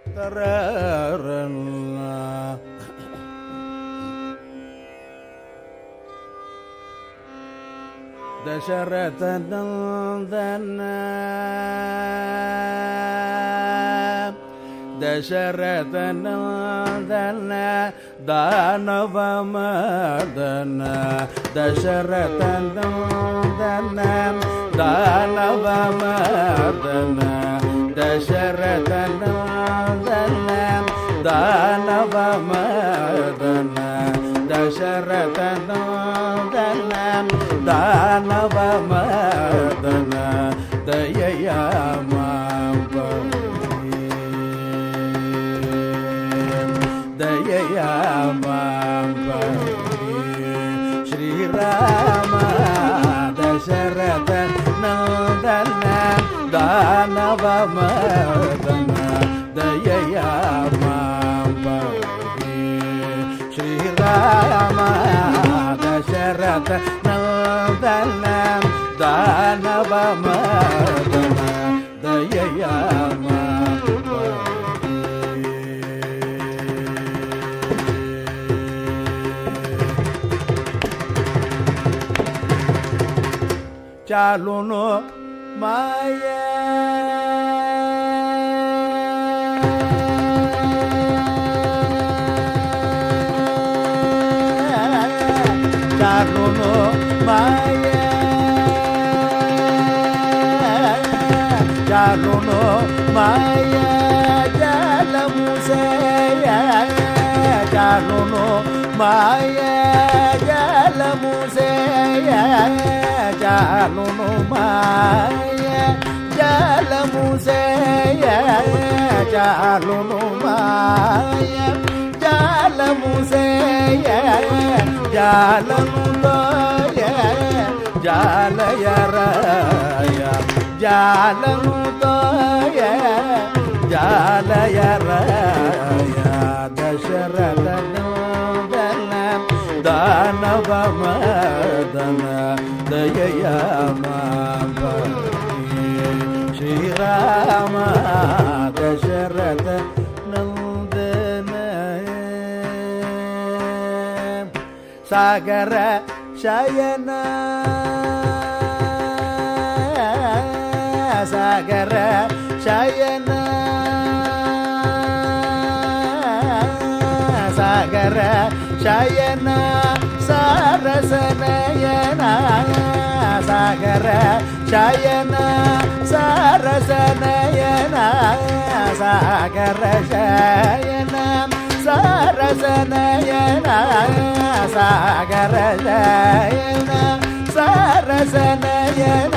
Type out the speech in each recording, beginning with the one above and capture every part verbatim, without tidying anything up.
தசரத நந்தன தசரத நந்தன தானவமர்தன தசரத நந்தன தானவமர்தன தசரத நந்தன தானவமர்தன தசரத நந்தன தானவமர்தன தயயாமாம்பரி தயயாமாம்பரி ஸ்ரீராம தசரத நந்தன தானவமர்தன தயயாமாம்பரி ஸ்ரீராம தசரத நந்தன தானவமர்தன தயயாமாம்பரி चालुनो माया चालुनो माया चालुनो माया जलमुसेया चालुनो माया जलमुसेया चालुनो माया जलमुसेया चालुनो माया जलमुसेया जालमुतोया जालयरया जालमुतोया जालयरया दशरथ नन्दन दानवमर्दन दययामाम्बरी श्रीराम दशरथ नन्दन सागर शयन सागर शयन सागर शयन सरसनयन सागर शयन सरसनयन सागर शयन सरसनयन सागर शयन सरसनयन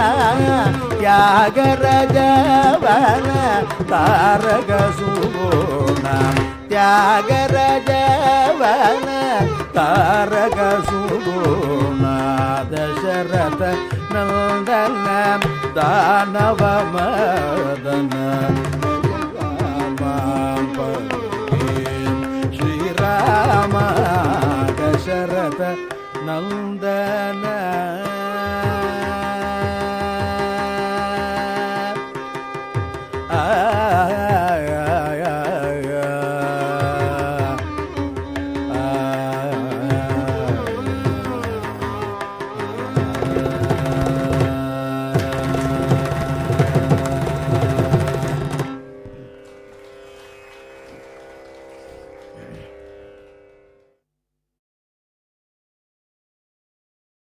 त्यागरजवन तारकसुगुणा त्यागरजवन तारकसुगुणा दशरथ नन्दन दानवमर्दन